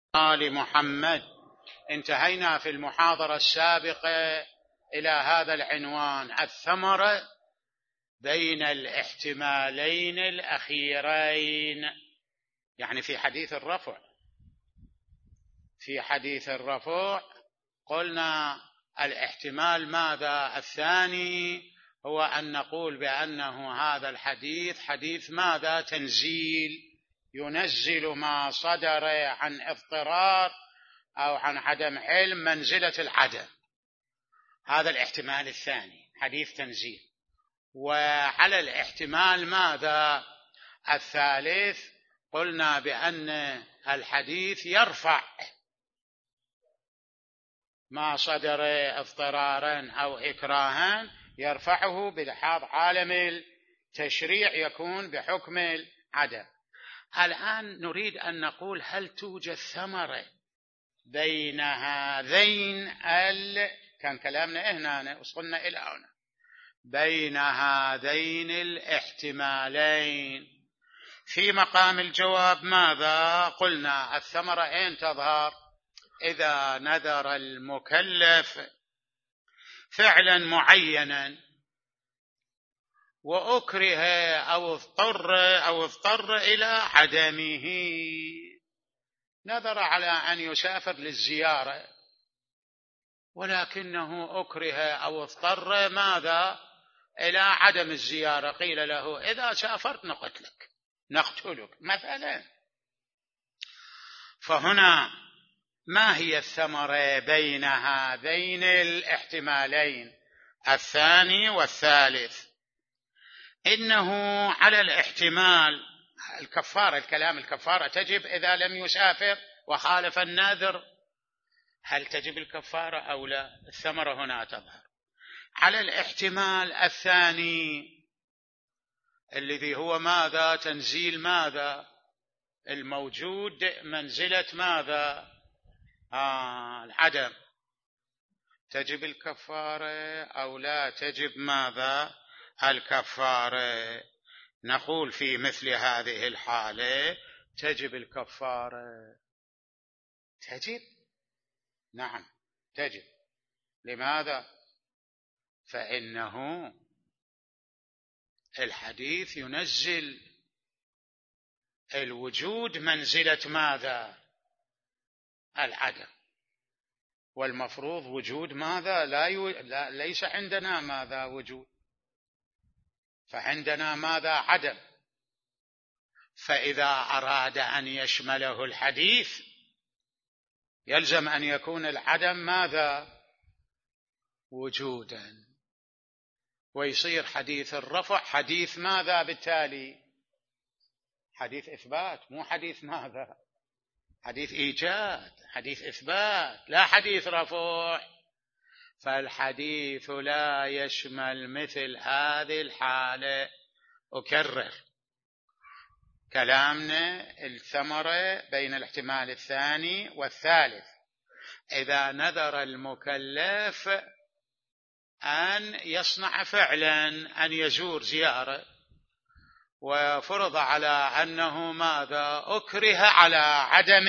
آل محمد. انتهينا في المحاضرة السابقة إلى هذا العنوان: الثمرة بين الاحتمالين الأخيرين. يعني في حديث الرفع قلنا الاحتمال ماذا؟ الثاني هو أن نقول بأنه هذا الحديث حديث ماذا؟ تنزيل، ينزل ما صدر عن اضطرار أو عن عدم علم منزلة العدم. هذا الاحتمال الثاني، حديث تنزيل. وعلى الاحتمال ماذا؟ الثالث قلنا بأن الحديث يرفع ما صدر اضطرارا أو إكراها، يرفعه بلحاظ عالم التشريع، يكون بحكم العدم. الآن نريد أن نقول: هل توجد ثمرة بين هذين كان كلامنا هنا وصلنا إلى هنا، بين هذين الاحتمالين؟ في مقام الجواب ماذا قلنا؟ الثمرة أين تظهر؟ إذا نذر المكلف فعلا معينا وأكره أو اضطر إلى عدمه، نذر على أن يسافر للزيارة ولكنه أكره أو اضطر ماذا؟ إلى عدم الزيارة. قيل له: إذا سافرت نقتلك مثلا. فهنا ما هي الثمرة بين هذين الاحتمالين الثاني والثالث؟ إنه على الاحتمال الكفارة تجب إذا لم يسافر وخالف النذر. هل تجب الكفارة أو لا؟ الثمرة هنا تظهر. على الاحتمال الثاني الذي هو ماذا؟ تنزيل ماذا؟ الموجود منزلة ماذا؟ العدم. تجب الكفارة أو لا تجب ماذا؟ الكفارة. نقول في مثل هذه الحالة تجب الكفارة. تجب؟ نعم تجب. لماذا؟ فإنه الحديث ينزل الوجود منزلة ماذا؟ العدم. والمفروض وجود ماذا؟ ليس عندنا ماذا؟ وجود. فعندنا ماذا؟ عدم. فإذا أراد أن يشمله الحديث يلزم أن يكون العدم ماذا؟ وجودا. ويصير حديث الرفع حديث ماذا بالتالي؟ حديث إثبات، مو حديث ماذا؟ حديث إيجاد، حديث إثبات، لا حديث رفع. فالحديث لا يشمل مثل هذه الحالة. أكرر كلامنا: الثمرة بين الاحتمال الثاني والثالث إذا نذر المكلف أن يصنع فعلا، أن يزور زيارة، وفرض على أنه ماذا؟ أكره على عدم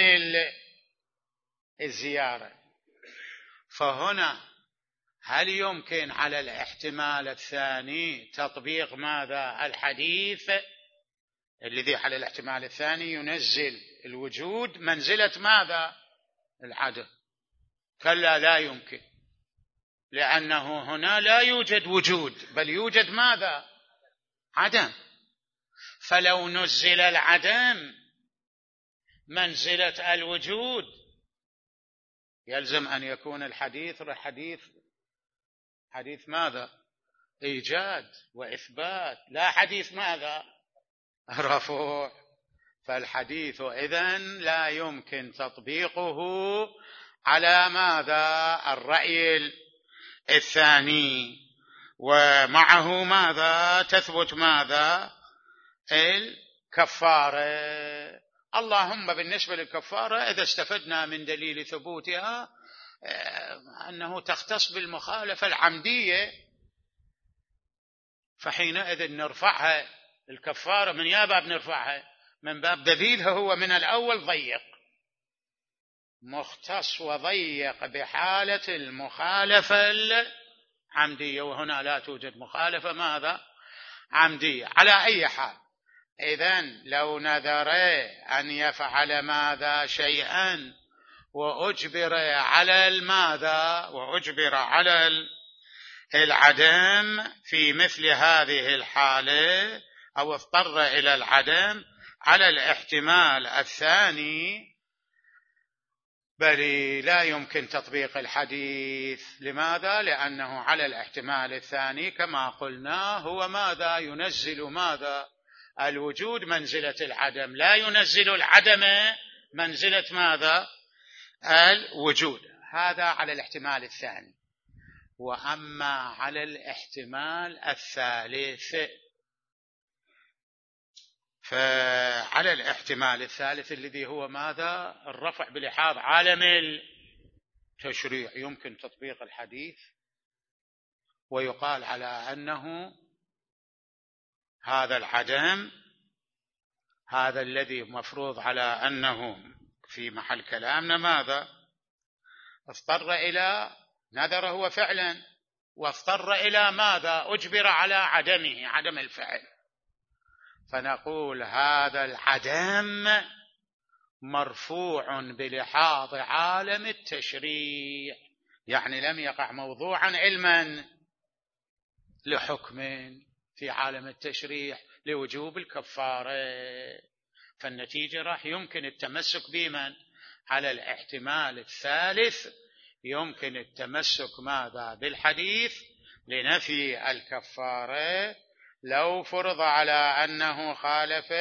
الزيارة. فهنا هل يمكن على الاحتمال الثاني تطبيق ماذا؟ الحديث الذي على الاحتمال الثاني ينزل الوجود منزلة ماذا؟ العدم. كلا، لا يمكن، لأنه هنا لا يوجد وجود بل يوجد ماذا؟ عدم. فلو نزل العدم منزلة الوجود يلزم أن يكون الحديث حديث ماذا؟ إيجاد وإثبات، لا حديث ماذا؟ رفع. فالحديث إذن لا يمكن تطبيقه على ماذا؟ الرأي الثاني. ومعه ماذا؟ تثبت ماذا؟ الكفارة. اللهم بالنسبة للكفارة إذا استفدنا من دليل ثبوتها أنه تختص بالمخالفة العمدية، فحينئذ نرفعها الكفارة. من يا باب نرفعها؟ من باب دليلها هو من الأول ضيق، مختص وضيق بحالة المخالفة العمدية، وهنا لا توجد مخالفة ماذا؟ عمدية. على أي حال، إذن لو نذر أن يفعل ماذا؟ شيئا، وأجبر على الماذا؟ وأجبر على العدم في مثل هذه الحالة، أو اضطر إلى العدم على الاحتمال الثاني، بل لا يمكن تطبيق الحديث. لماذا؟ لأنه على الاحتمال الثاني كما قلنا هو ماذا؟ ينزل ماذا؟ الوجود منزلة العدم، لا ينزل العدم منزلة ماذا؟ الوجود. هذا على الاحتمال الثاني. وأما على الاحتمال الثالث، فعلى الاحتمال الثالث الذي هو ماذا؟ الرفع بلحاظ عالم التشريع، يمكن تطبيق الحديث، ويقال على أنه هذا العدم، هذا الذي مفروض على أنه في محل كلامنا ماذا؟ اضطر إلى نذره وفعلا، واضطر إلى ماذا؟ أجبر على عدمه، عدم الفعل. فنقول هذا العدم مرفوع بلحاظ عالم التشريع، يعني لم يقع موضوعا علما لحكم في عالم التشريع لوجوب الكفارة. فالنتيجة راح يمكن التمسك بمن؟ على الاحتمال الثالث يمكن التمسك ماذا؟ بالحديث لنفي الكفارة لو فرض على أنه خالف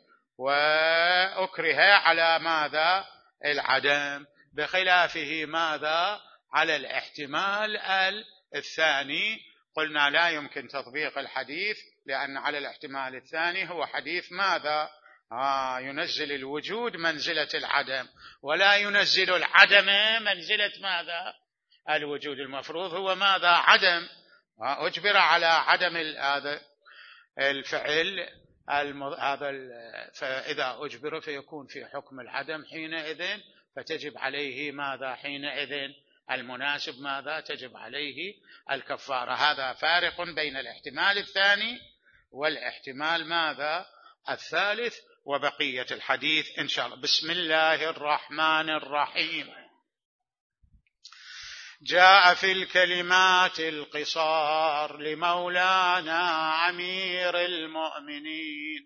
وأكره على ماذا؟ العدم، بخلافه ماذا؟ على الاحتمال الثاني قلنا لا يمكن تطبيق الحديث، لأن على الاحتمال الثاني هو حديث ماذا؟ ينزل الوجود منزلة العدم، ولا ينزل العدم منزلة ماذا؟ الوجود. المفروض هو ماذا؟ عدم، أجبر على عدم هذا الفعل هذا، فإذا أجبر فيكون في حكم العدم حينئذ، فتجب عليه ماذا؟ حينئذ المناسب ماذا؟ تجب عليه الكفارة. هذا فارق بين الاحتمال الثاني والاحتمال ماذا؟ الثالث. وبقية الحديث إن شاء الله. بسم الله الرحمن الرحيم. جاء في الكلمات القصار لمولانا أمير المؤمنين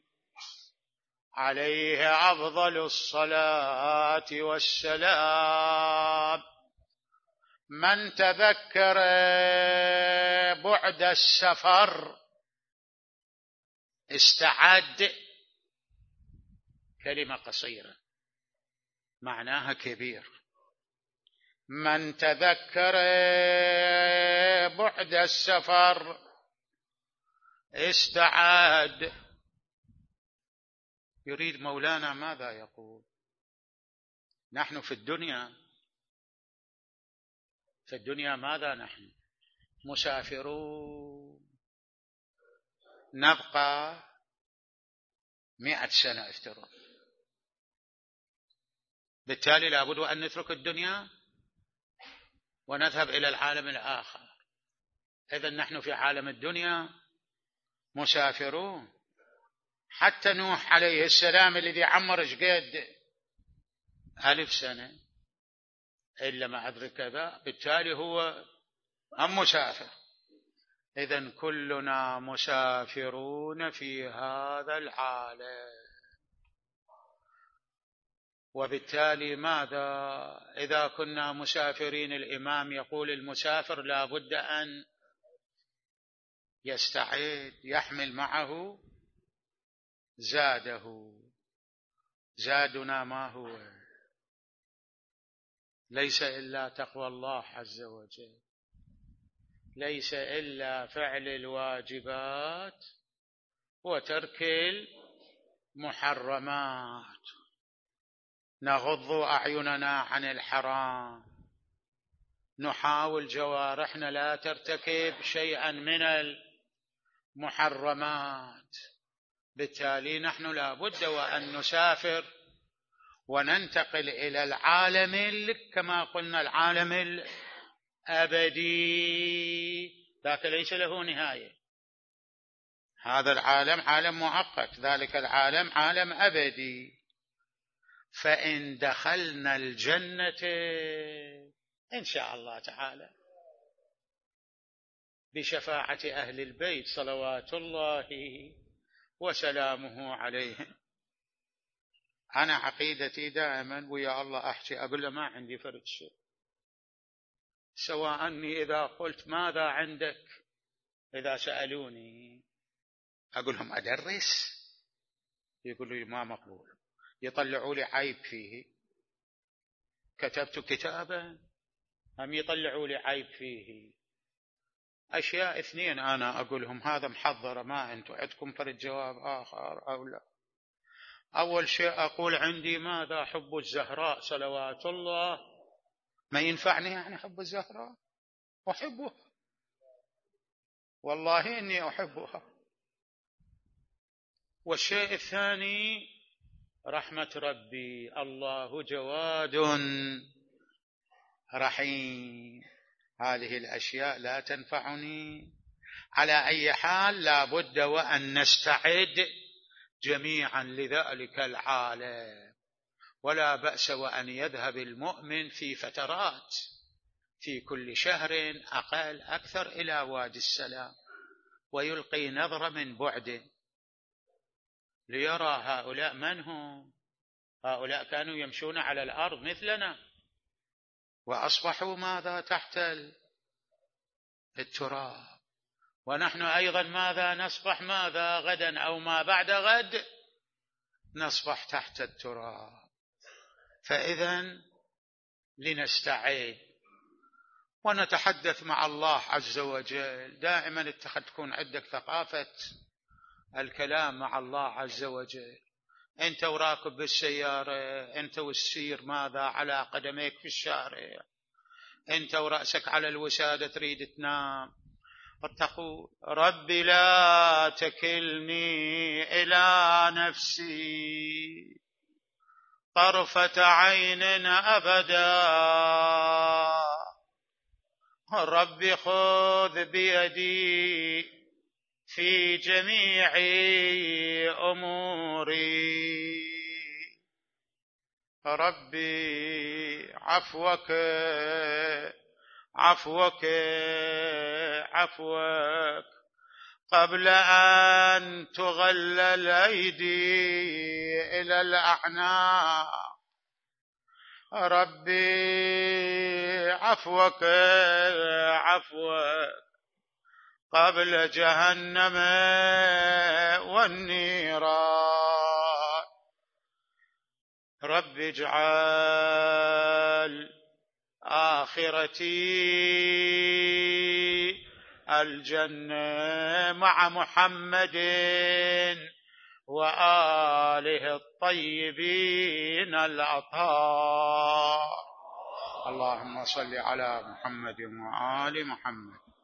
عليه أفضل الصلاة والسلام: من تذكر بعد السفر استعد. كلمة قصيرة معناها كبير. من تذكر بعد السفر استعد. يريد مولانا ماذا يقول؟ نحن في الدنيا ماذا؟ نحن مسافرون، نبقى 100 سنة افترض، بالتالي لابد أن نترك الدنيا ونذهب إلى العالم الآخر. إذن نحن في عالم الدنيا مسافرون. حتى نوح عليه السلام الذي عمر قد 1000 سنة إلا ما أدرك كذا، بالتالي هو مسافر. إذن كلنا مسافرون في هذا العالم. وبالتالي ماذا؟ إذا كنا مسافرين، الإمام يقول المسافر لا بد أن يستعد، يحمل معه زاده. زادنا ما هو؟ ليس إلا تقوى الله عز وجل، ليس إلا فعل الواجبات وترك المحرمات. نغض أعيننا عن الحرام، نحاول جوارحنا لا ترتكب شيئا من المحرمات. بالتالي نحن لا بد وأن نسافر وننتقل إلى العالم كما قلنا العالم الأبدي، ذاك ليس له نهاية. هذا العالم عالم مؤقت، ذلك العالم عالم أبدي. فإن دخلنا الجنة إن شاء الله تعالى بشفاعة أهل البيت صلوات الله وسلامه عليهم. أنا عقيدتي دائما ويا الله أحكي أقول له ما عندي فرد شيء، سواء أني إذا قلت ماذا عندك، إذا سألوني أقول لهم أدرس، يقولوا لي ما مقبول، يطلعوا لي عيب فيه، كتبت كتابا هم يطلعوا لي عيب فيه. أشياء اثنين أنا أقولهم هذا محضرة، ما أنتم عندكم فرد جواب آخر أو لا. أول شيء أقول عندي ماذا؟ حب الزهراء صلوات الله. ما ينفعني يعني حب الزهراء؟ أحبها والله إني أحبها. والشيء الثاني رحمة ربي، الله جواد رحيم. هذه الأشياء لا تنفعني. على أي حال لا بد وأن نستعد جميعا لذلك العالم، ولا بأس وأن يذهب المؤمن في فترات في كل شهر أقل أكثر إلى وادي السلام ويلقي نظرة من بعد ليرى هؤلاء من هم. هؤلاء كانوا يمشون على الأرض مثلنا وأصبحوا ماذا؟ تحت التراب. ونحن أيضا ماذا نصبح؟ ماذا غدا أو ما بعد غد نصبح تحت التراب. فإذا لنستعد ونتحدث مع الله عز وجل دائما. تكون عندك ثقافة الكلام مع الله عز وجل. أنت وراكب بالسيارة، أنت والسير ماذا على قدميك في الشارع، أنت ورأسك على الوسادة تريد تنام، تقول ربي لا تكلني إلى نفسي طرفة عين أبدا، ربي خذ بيدي في جميع أموري، ربي عفوك عفوك عفوك قبل أن تغل الأيدي إلى الأعناق، ربي عفوك عفوك قبل جهنم والنيران، رب اجعل آخرتي الجنة مع محمد وآله الطيبين الأطهار. اللهم صل على محمد وآل محمد.